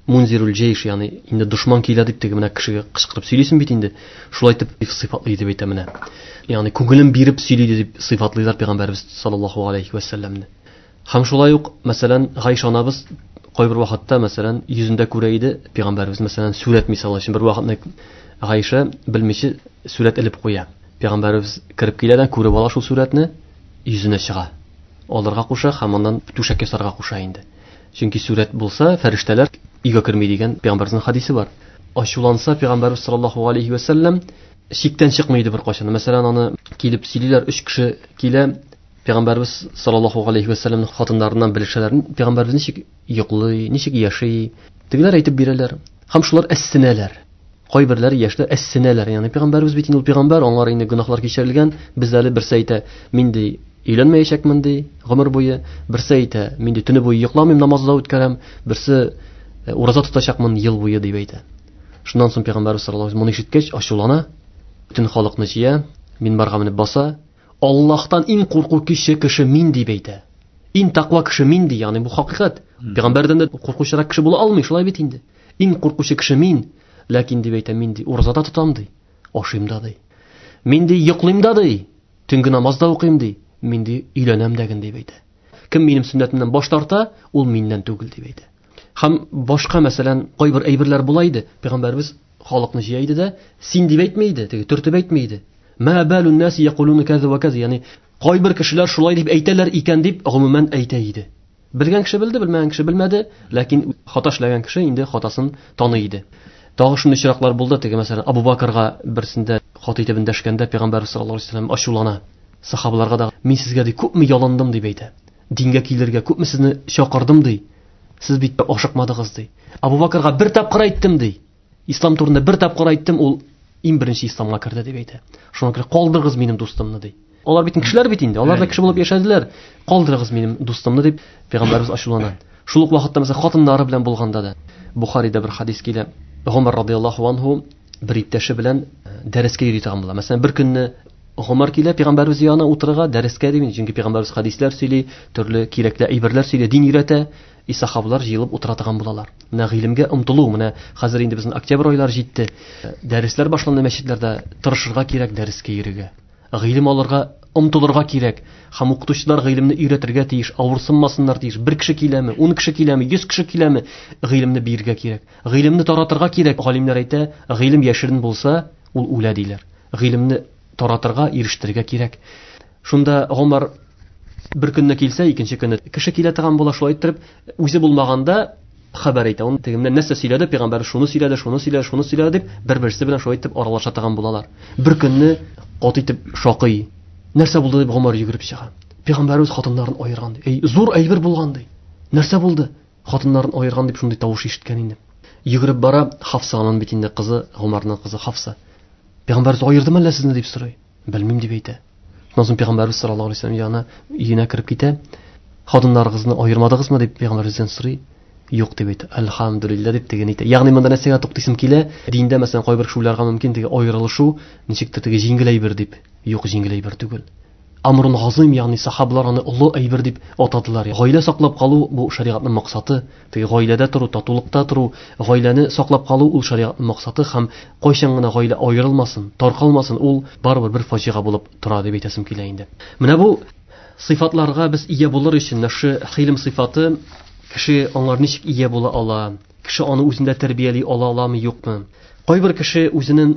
Speaker 1: Мунзирул джейш, ягъни инде дошман килә дип теге менә кешегә кычкырып сөйлисен бит инде. Шулай итеп сыйфатлый дип әйтә менә. Ягъни күңелен биреп сөйли дип сыйфатлыйлар Пәйгамбәрбез саллаллаһу алейхи ва салламны. Һәм шулай ук, мәсәлән, Гайша анабыз кайбер вакытта, мәсәлән, йөзендә күрә иде Пәйгамбәрбез, мәсәлән, сурәт мисалы өчен бер вакытны Гайша белмичә сурәт элеп куя. Пәйгамбәрбез кирип киләдән күреп ала шул сурәтне, йөзенә чыга. Аларга куша һәм аннан түшәк ясарга куша инде. Чөнки сурәт булса, фәрештәләр өйгә керми дигән Пәйгамбәрнең хадисе бар. Ачуланса Пәйгамбәрбез саллаллаһу алейхи ва саллям шиктән чыкмый иде бер кашан. Мәсәлән, аны килеп сөйлиләр, 3 кеше килә, Пәйгамбәрбез саллаллаһу алейхи ва саллямның хатыннарыннан белешәләр, Пәйгамбәрбез ничек йоклый, ничек яши, тегеләр әйтеп бирәләр. Һәм шулар әссенәләр. Кайберләре яшьләр әссенәләр. Ягъни Пәйгамбәрбез бит инде Пәйгамбәр, аңлар инде гөнаһлар кичерелгән. Без әле берсе әйтә, мин ди өйләнмәячәкмен ди, гомер буе. Берсе әйтә, мин ди төне буе йокламыйм, намазда үткәрәм. Берсе ураза тотачакмын ел буе дип әйтә. Шуннан соң Пәйгамбәрбез саллаллаһу алейхи ва саллям моны ишеткәч ачулана, бүтән халыкны җыя, минбарга менеп баса. Аллаһтан иң куркучы кеше мин дип әйтә. Иң тақва кеше мин ди, ягъни бу хакыйкать. Пәйгамбәрдән дә куркучырак кеше була алмый, шулай бит инде. Иң куркучы кеше мин, ләкин дип әйтә, мин ди уразада тотам ди, ашыйм да ди. Мин ди йоклыйм да ди, төнге намазда укыйм ди, мин ди өйләнәм дәген дип әйтә. Кем минем сөннәтемнән баш тарта, ул миннән түгел дип әйтә. Һәм башка, мәсәлән, кайбер әйберләр була иде. Пәйгамбәрбез халыкны җыя иде дә, син дип әйтмәй иде, теге төртеп әйтмәй иде. Ма балун наси якулуна каза ва каза, ягъни кайбер кешеләр шулай дип әйтәләр икән дип гомумән әйтә иде. Белгән кеше белде, белмәгән кеше белмәде, ләкин хата эшләгән кеше инде хатасын таный иде. Тагы шундый чираклар булды, теге мәсәлән Абу Бакырга берсендә хат итеп эндәшкәндә Пәйгамбәр саллаллаһу алейхи ва саллям ачулана. Сахабаларга да мин сезгә ди күпме ялындым дип әйтә. Дингә килергә күпме сезне чакырдым ди. Сез бит ашыкмадыгыз ди. Абу Бакырга бер тапкыр әйттем ди. Ислам турында бер тапкыр әйттем, ул иң беренче исламга керде дип әйтә. Шуңа күрә калдырыгыз минем дустымны ди. Алар бит кешеләр бит инде, алар да кеше булып яшәделәр. Калдырыгыз минем дустымны дип Пәйгамбәрбез ачулана. Шул ук вакытта мәсәлән хатыннары белән булганда да Бухаридә бер хадис килә. Гомар радиллаһу анху бер иптәше белән дәрескә йөри торган була. Мәсәлән, бер көнне Гомар килә Пәйгамбәрбез янына утырырга дәрескә дип, чөнки Пәйгамбәрбез хадисләр сөйли, төрле кирәкле әйберләр сөйли, дин өйрәтә. Сахабалар җыелып утыра торган булалар. Менә гыйлемгә омтылу, менә хәзер инде безнең октябрь айлары җитте. Дәресләр башланды мәчетләрдә, тырышырга кирәк дәрескә йөрергә. Гыйлем алырга омтылырга кирәк. Һәм укытучылар гыйлемне өйрәтергә тиеш, авырсынмасыннар тиеш. Бер кеше киләме, 10 кеше киләме, 100 кеше киләме, гыйлемне бирергә кирәк. Гыйлемне таратырга кирәк. Галимнәр әйтә, гыйлем яшерен булса, ул үлә диләр. Гыйлемне таратырга, ирештерергә кирәк. Шунда Гомар бер көнне килсә, икенче көнне кеше килә торган була, шулай итеп, үзе булмаганда хәбәр әйтә. Ул тегемнән нәрсә сөйләде, Пәйгамбәр шуны сөйләде, шуны сөйләде, шуны сөйләде дип, бер-берсе белән шулай итеп аралаша торган булалар. Бер көнне кат итеп шакый. Нәрсә булды дип Гомар йөгереп чыга. Пәйгамбәрбез хатыннарын аерган ди. Зур әйбер булган ди. Нәрсә булды? Хатыннарын аерган дип шундый тавыш ишеткән инде. Йөгереп бара, Хафса аның бит инде кызы, Гомарның кызы Хафса. Пәйгамбәрбез аердымы әллә сезне дип сорый. Белмим дип әйтә. Шуннан Пәйгамбәрбез саллаллаһу алейхи ва саллям янына өенә кереп китә. Хатыннарыгызны аермадыгызмы дип Пәйгамбәрбездән сорый. Юк дип әйтә. Әлхәмдүлилләh дип теген әйтә. Ягъни монда нәрсәгә туктыйсым килә? Диндә мәсәлән кайбер шуларга мөмкин теге аерылышу, ничектер теге җиңел әйбер дип. Юк, җиңел әйбер түгел. Амрун газим, ягъни сахабалар аны улы әйбер дип атадылар. Гаилә саклап калу бу шариатның максаты. Теге гаиләдә тору, татулыкта тору, гаиләне саклап калу ул шариатның максаты һәм кайчан гына гаилә аерылмасын, таркалмасын, ул барыбер бер фаҗига булып тора дип әйтәсем килә инде. Менә бу сыйфатларга без ия булыр өчен нәши хилм сыйфаты кеше аңар ничек ия була ала? Кеше аны үзендә тәрбияли ала аламы, юкмы? Кайбер кеше үзенең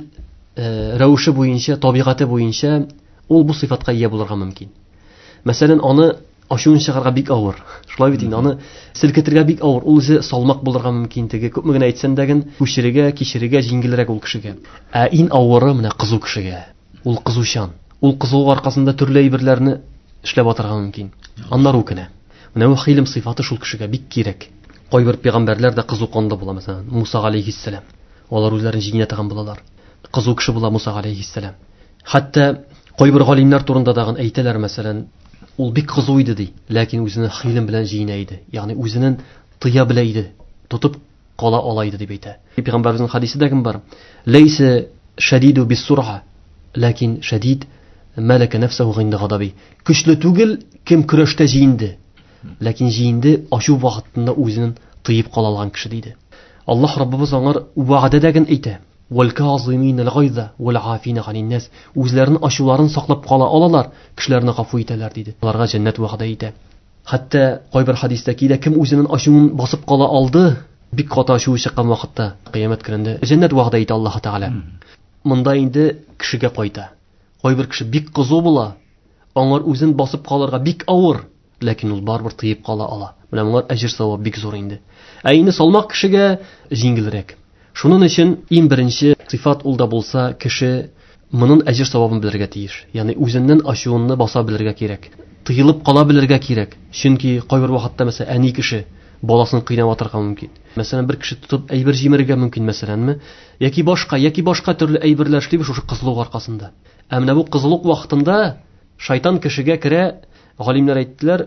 Speaker 1: рәвеше буенча, табигате буенча ул бу сыйфатка ия булырга мөмкин. Мәсәлән, аны ачуын чыгарга бик авыр. Шулай бит инде, аны селкетергә бик авыр. Ул үзе салмак булырга мөмкин. Теге күпме генә әйтсәң дә күчерергә, кичерергә җиңелрәк ул кешегә. Ә иң авыры менә кызу кешегә. Ул кызучан. Ул кызу аркасында төрле әйберләрне эшләп атырга мөмкин. Аннары үкенә. Менә бу хилм сыйфаты шул кешегә бик кирәк. Кайбер пәйгамбәрләр дә кызу канда була, мәсәлән, Муса алейхиссалам. Алар үзләрен җиңә тагын булалар. Кызу кеше була Муса алейхиссалам. Хәтта кайбер галимнәр турында да әйтәләр, мәсәлән, ул бик кызу иде ди, ләкин үзенең хилм белән җиңә иде. Ягъни үзенең тыя белә иде, тотып кала ала иде дип әйтә. Пәйгамбәрнең хадисе дә бар. Лейса шадиду бис-сурха, ләкин шадид малака нәфсәһу гинда гадаби. Көчле түгел, кем көрәштә җиңде, ләкин җиңде ачу вакытында үзенең тыеп кала алган кеше диде. Аллаһ Раббыбыз аңар вәгъдәдәген әйтә. وَالْكَاظِمِينَ الْغَيْظَ وَالْعَافِينَ عَنِ النَّاسِ. Үзләренең ачуларын саклап кала алалар, кешеләрне гафу итәләр диде. Аларга җәннәт вәгъдә итә. Хәтта кайбер хадистә килә, кем үзенең ачуын басып кала алды, бик каты ачуы чыккан вакытта, кыямәт көндә җәннәт вәгъдә итә Аллаһ Тәгалә. Монда инде кешегә кайта. Кайбер кеше бик кызу була, аңар үзен басып калырга бик авыр, ләкин ул барбыр тыеп кала ала. Менә моңар әҗр савап бик зур инде. Ә инде салмак кешегә җиңелрәк. Шуның өчен иң беренче сыйфат ул да булса, кеше моның әҗр савабын белергә тиеш. Ягъни үзеннән ачуынны баса белергә кирәк. Тыелып кала белергә кирәк. Чөнки кайбер вакытта мәсәлән әни кеше баласын кыйнап атырга мөмкин. Мәсәлән бер кеше тутып әйбер җимерергә мөмкин мәсәләнме, яки башка төрле әйберләр эшли шушы кызлык аркасында. Ә менә бу кызлык вакытында шайтан кешегә керә. Галимнәр әйттеләр,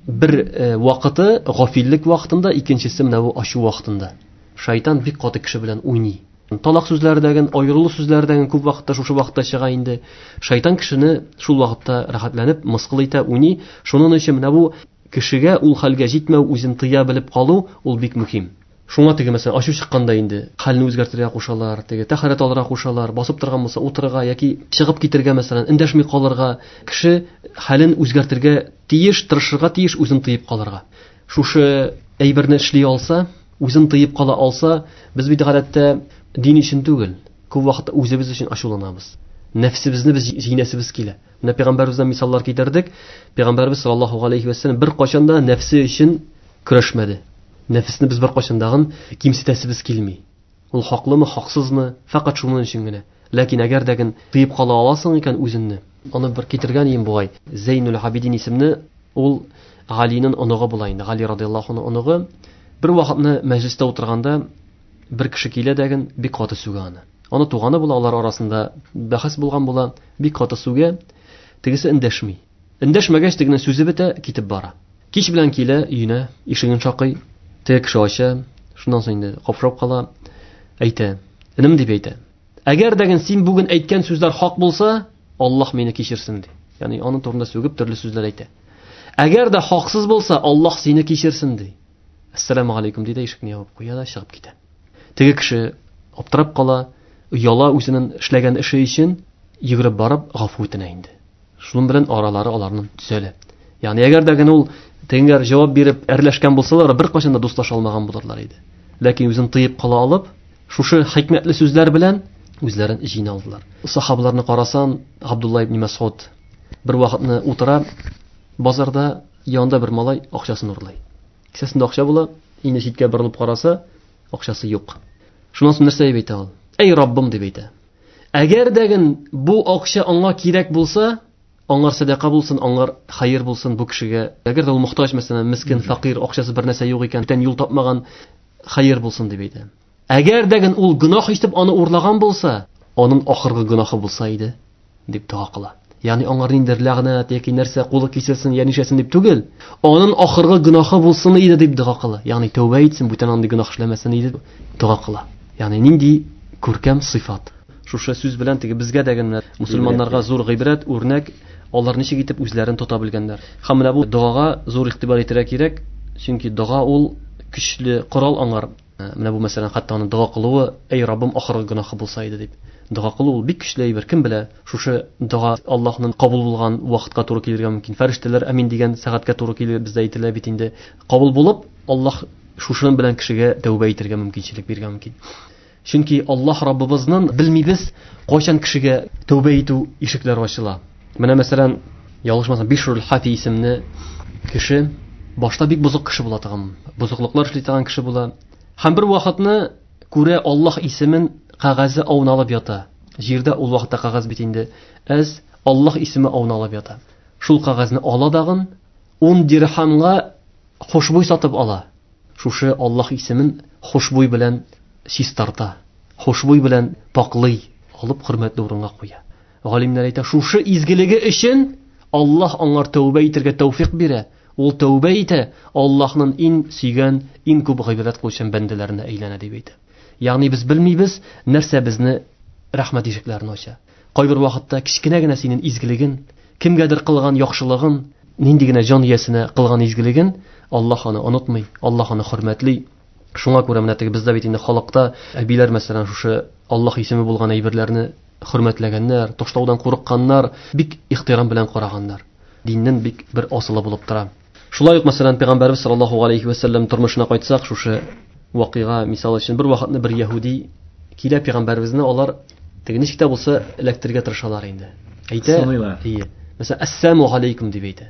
Speaker 1: бер вакыты гафиллек вакытында, икенчесе менә бу ачу вакытында. Шайтан бик каты кеше белән уйный. Талак сүзләрдәген, аерылу сүзләрдәген күп вакытта шушы вакытта чыга инде. Шайтан кешене шул вакытта рәхәтләнеп, мыскыл итә, уйный. Шуның өчен менә бу кешегә ул хәлгә җитмәү, үзен тыя белеп калу, ул бик мөһим. Шуңа теге мәсәлән ачу чыкканда инде хәлне үзгәртергә кушалар, теге тәһарәт алырга кушалар, басып торган булса утырырга яки чыгып китергә мәсәлән, эндәшми калырга, кеше хәлен үзгәртергә тиеш, тырышырга тиеш, үзен тыеп калырга. Шушы әйберне эшли алса, үзен тыеп кала алса, без бит гадәттә дин өчен түгел, күп вакытта үзебез өчен ачуланабыз. Нәфсебезне без җиңәсебез килә. Менә пәйгамбәребездән мисаллар китердек. Пәйгамбәрбез саллаллаһу алейхи ва саллям бер качанда нәфсе өчен көрәшмәде. Нәфсне без бер качандагын кимсетәсебез килми. Ул хаклымы, хаксызмы, фақат шуның өчен генә. Ләкин әгәр дәген тыеп кала аласың икән үзенне, аны бер китергән идем бугай. Зейнул Абидин исемне, ул Галинең оныгы була инде. Гали радиллаһу анһу оныгы. Бер вакытны мәҗлестә утырганда бер кеше килә дәген бик каты сүгә аны. Аны туганы була, алар арасында бәхәс булган була, бик каты сүгә. Тегесе эндәшми. Эндәшмәгәч тегенең сүзе бетә, китеп бара. Кич белән килә өенә, ишеген шакый. Теге кеше ача, шуннан соң инде капшап кала, әйтә. Инем дип әйтә. Әгәр дәген син бүген әйткән сүзләр хак булса, Аллаһ мине кичерсен ди. Ягъни аның турында сүгеп төрле сүзләр әйтә. Әгәр дә хаксыз булса, Аллаһ сине кичерсен ди. Ассаламу алейкум диде, ишекне ябып куя да чыгып китә. Теге кеше аптырап кала, яла үзенең эшләгән эше өчен йөгереп барып гафу үтенә инде. Шуның белән аралары аларның төзәлә. Ягъни әгәр дәген ул теңгәр җавап биреп әрләшкән булсалар, бер кашында дуслаша алмаган булырлар иде. Ләкин үзен тыеп кала алып, шушы хикмәтле сүзләр белән үзләрен җыйна алдылар. Сахабаларны карасан, Абдулла ибн Мас'уд бер вакытны утыра, базарда янында бер малай акчасын урлый. Кисәсендә акча була, инде читкә борылып караса, акчасы юк. Шуннан соң нәрсә әйтә ул? Эй Раббым дип әйтә. Әгәр дәген бу акча аңа кирәк булса, аңар садака булсын, аңар хәер булсын бу кешегә. Әгәр дә ул мохтаҗ, мәсәлән, мискин, фақир, акчасы бер нәрсә юк икән, тән юл тапмаган, хәер булсын дип әйтә. Әгәр дәген ул гынах итеп аны урлаган булса, аның ахыргы гынахы булса иде, дип дуа кыла. Ягъни аңар ниндер ләгънәт яки нәрсә кулы киселсен, яни шәсен дип түгел. Аның ахыргы гынахы булсын иде дип дуа кыла. Ягъни тәүбә итсен, бүтән андый гынах эшләмәсен иде дуа кыла. Ягъни нинди күркәм сыйфат. Шушы сүз белән теге безгә дәгән мусульманнарга зур гыйбрәт, үрнәк, алар ничек итеп үзләрен тота белгәннәр. Һәм менә бу дуага зур игътибар итәргә кирәк, чөнки дуга ул көчле корал аңар. Менә бу мәсәлән хәтта аны дуга кылуы, эй Раббым ахыргы гынахы булса иде дип. Дуга кылу ул бик көчле әйбер. Кем белә, шушы дуга Аллаһның кабул булган вакытка туры килергә мөмкин. Фәрештәләр амин дигән сәгатькә туры килер, бездә әйтелә бит инде. Кабул булып, Аллаһ шушының белән кешегә тәүбә итәргә мөмкинчелек биргән мөмкин. Чөнки Аллаһ Раббыбызның белмибез кайчан кешегә тәүбә итү ишекләре ачыла. Менә мәсәлән, ялгышмасам Бишрул Хафи исемле кеше башта бик бузык кеше була тагын. Бузыклыклар эшли торган кеше була. Һәм бер вакытны күрә Аллаһ исемен кагазе ауналып ята. Җирдә ул вакытта кагаз бит инде. Әз Аллаһ исеме ауналып ята. Шул кагазны ала дагын 10 дирхамга хушбуй сатып ала. Шушы Аллаһ исемен хушбуй белән чистарта. Хушбуй белән паклый, алып хөрмәтле урынга куя. Галимнәр әйтә, шушы изгелеге өчен Аллаһ аңар тәүбә итәргә тәүфик бирә. Ул тәүбә итә, Аллаһның иң сөйгән, иң күп гыйбадәт кылучан бәндәләренә әйләнә дип әйтә. Ягъни без белмибез, нәрсә безне рәхмәт ишекләрен ача. Кайбер вакытта кичкенә генә синең изгелеген, кемгәдер кылган яхшылыгын, нинди генә җан иясенә кылган изгелеген Аллаһ аны онытмый, Аллаһ аны хөрмәтли. Шуңа күрә менә теге бездә бит инде халыкта әбиләр мәсәлән шушы Аллаһ исеме булган әйберләрне хөрмәтләгәннәр, ташлаудан курыкканнар, бик ихтирам белән караганнар. Диннең бик бер асылы булып тора. Шулай ук мәсәлән Пәйгамбәрбез саллаллаһу алейхи ва саллям тормышына кайтсак, шушы вакыйга мисал өчен бер вакытны бер яһуди килә Пәйгамбәрбезне алар теге ничек тә булса эләктергә тырышалар инде. Әйтә, мәсәлән, ассаламу алейкум дип әйтә.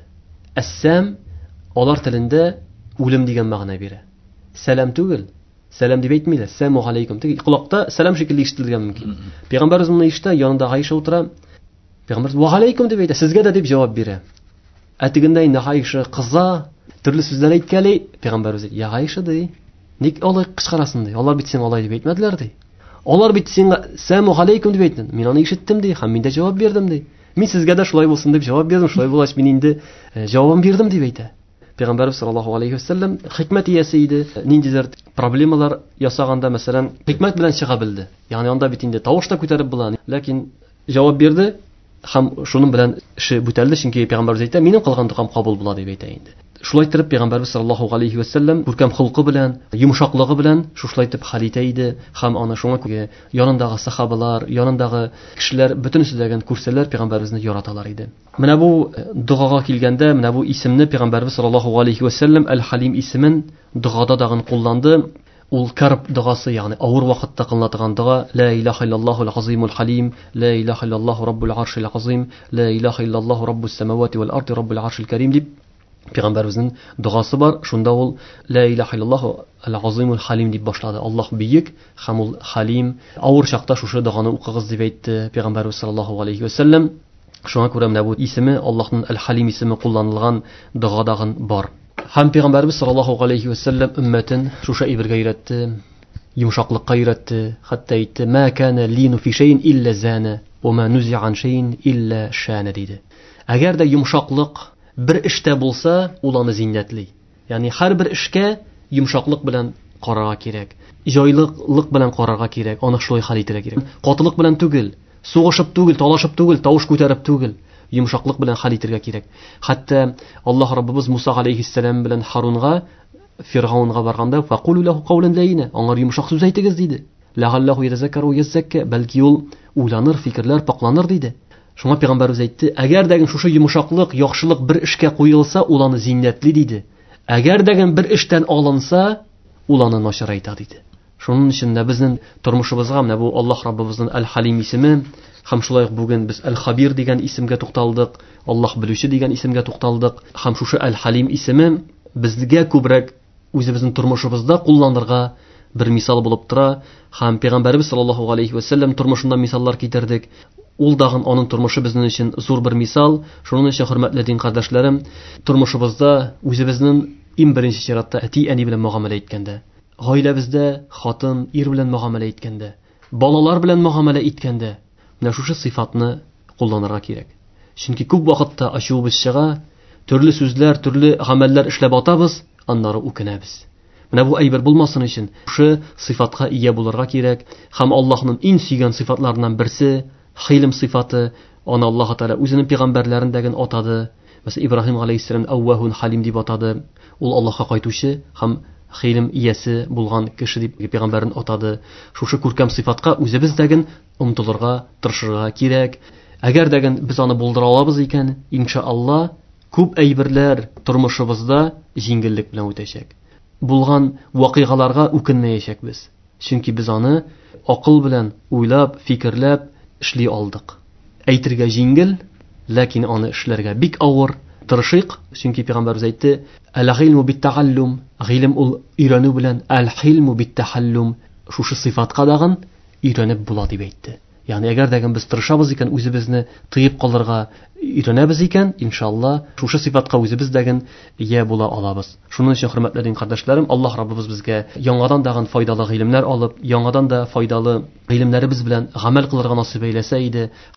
Speaker 1: Ассам алар телендә үлем дигән мәгънә бирә. Сәлам түгел. Сәлам дип әйтмиләр. Ассаламу алейкум. Теге колакта сәлам шикелле ишетелгән мөмкин. Пәйгамбәрбез моны ишетә, янында Гайша утыра. Пәйгамбәрбез ва алейкум дип әйтә, сезгә дә дип җавап бирә. Әтегендә инде Гайша кыза, төрле сүзләр әйткәли, Пәйгамбәрбез я Гайша ди. Ник алай кычкырасың ди? Алар бит син алай дип әйтмәделәр ди. Алар бит син ассаламу алейкум дип әйттең. Мин аны ишеттем ди, һәм мин дә җавап бирдем ди. Мин сезгә дә шулай булсын дип җавап бирдем. Шулай булгач мин инде җавабын бирдем дип әйтә. Пәйгамбәрбез саллаллаһу алейхи ва саллям хикмәт иясе иде. Ниндидер проблемалар ясаганда, мәсәлән, хикмәт белән чыга билде. Ягъни анда бит инде тавышта күтәреп була, ләкин җавап бирде һәм шуның белән эше бүтәлде, чөнки Пәйгамбәрбез әйтә, минем кылган дукам кабул була дип әйтә инде. Шулай итеп Пәйгамбәрбез саллаллаһу алейхи ва саллям күркәм хулкы белән, йомшаклыгы белән шулай итеп хәл итә иде һәм аны шуңа күрә янындагы сахабалар, янындагы кешеләр бөтенесе дәгән күрсәләр Пәйгамбәрбезне яраталар иде. Менә бу дугага килгәндә, менә бу исемне Пәйгамбәрбез саллаллаһу алейхи ва саллям Әл-Халим исемен дугада дагын кулланды. Ул карб дугасы, ягъни авыр вакытта кылынатыган дуга, ла илаха иллаллахул азимул халим, ла илаха иллаллаху раббул аршил азим, ла илаха иллаллаху раббус самавати вал арди раббул аршил карим дип Пәйгамбәрбезнең дугасы бар. Шунда ул ла илаха иллаллаху ал-азимул халим дип башлады. Аллаһ бийек һәм ул халим. Авыр чакта шушы дуганы укыгыз дип әйтте Пәйгамбәрбез саллаллаһу алейхи ва саллям. Шуңа күрә менә бу исеме Аллаһның Әл-Халим исеме кулланылган дугадагын бар. Һәм Пәйгамбәрбез саллаллаһу алейхи ва саллям уммәтен шушы әйбергә өйрәтте, йомшаклыкка өйрәтте. Хәтта әйтте: "Ма кана лину фи шейин илля зана, ва ма нузи'a ан шейин илля шана" диде. Әгәр дә йомшаклык бер эштә булса, ул аны зиннәтли. Ягъни һәр бер эшкә йомшаклык белән карарга кирәк. Җайлыклык белән карарга кирәк. Аны шулай хәл итәргә кирәк. Катылык белән түгел, сугышып түгел, талашып түгел, тавыш күтәреп түгел. Йомшаклык белән хәл итәргә кирәк. Хәтта Аллаһ Раббыбыз Муса алейхиссалам белән Харунга Фиргаунга барганда, "Фaqulu lahu qawlan layina", аңар йомшак сүз әйтегез диде. "Лагаллаху ятазаккару язакка", бәлки ул уйланыр, фикерләр пакланыр диде. Шуңа Пәйгамбәрбез әйтте: "Әгәр дәген шушы йомшаклык, яхшылык бер эшкә куелса, ул аны зиннәтли" диде. Әгәр дәген бер эштән алынса, ул аны начарайта диде. Шуның өчен дә безнең тормышыбызга менә бу Аллаһ Раббыбызның Әл-Халим исеме һәм шулай ук бүген без Әл-Хабир дигән исемгә тукталдык, Аллаһ белүче дигән исемгә тукталдык һәм шушы Әл-Халим исеме безгә күбрәк үзебезнең тормышыбызда кулланырга бер мисал булып тора һәм Пәйгамбәрбез саллаллаһу алейхи ва саллям тормышында мисаллар китердек. Ул дагын аның тормышы безнең өчен зур бер мисал. Шуның өчен хөрмәтле дин кардәшләрем, тормышыбызда үзебезнең иң беренче чиратта әти-әни белән муамилә иткәндә, гаиләбездә хатын, ир белән муамилә иткәндә, балалар белән муамилә иткәндә, менә шушы сыйфатны кулланырга кирәк. Чөнки күп вакытта ачуыбыз чыга, төрле сүзләр, төрле гамәлләр эшләп атабыз, аннары үкенәбез. Менә бу әйбер булмасын өчен шушы сыйфатка ия булырга кирәк. Һәм Аллаһның иң сөйгән сыйфатларыннан берсе хилм сыйфаты. Аны Аллаһ Таala үзенең пәйгамбәрләрендәген атады. Мәсәлән, Ибраһим алейһиссалам Аввахун Халим дип атады. Ул Аллаһка кайтучы һәм хилм иясе булган кеше дип пәйгамбәрен атады. Шушы күркәм сыйфатка үзебездәген омтылырга, тырышырга кирәк. Әгәр дәген без аны булдыра алабыз икән, иншаалла, күп әйберләр тормышыбызда җиңеллек белән үтәчәк. Булган вакыйгаларга үкенмәячәкбез. Чөнки без аны акыл белән уйлап, фикерләп эшли алдык. Әйтергә җиңел, ләкин аны эшләргә бик авыр. Тырышыйк, чөнки Пәйгамбәрбез әйтте: "Әл-гыйлму бит-тааллум", гыйлем ул өйрәнү белән, әл-хилму бит-тахаллум, шушы сыйфатка дагын өйрәнеп була дип әйтте. Ягъни әгәр дәген без тырышабыз икән, үзебезне тыеп калырга өйрәнәбез икән, иншалла, шушы сыйфатка үзебездәген ия була алабыз. Шуның өчен хөрмәтле дин кардәшләрем, Аллаһ Раббыбыз безгә яңадан дагын файдалы гыйлемнәр алып, яңадан да файдалы гыйлемнәребез белән гамәл кылырга насыйп әйләсә иде.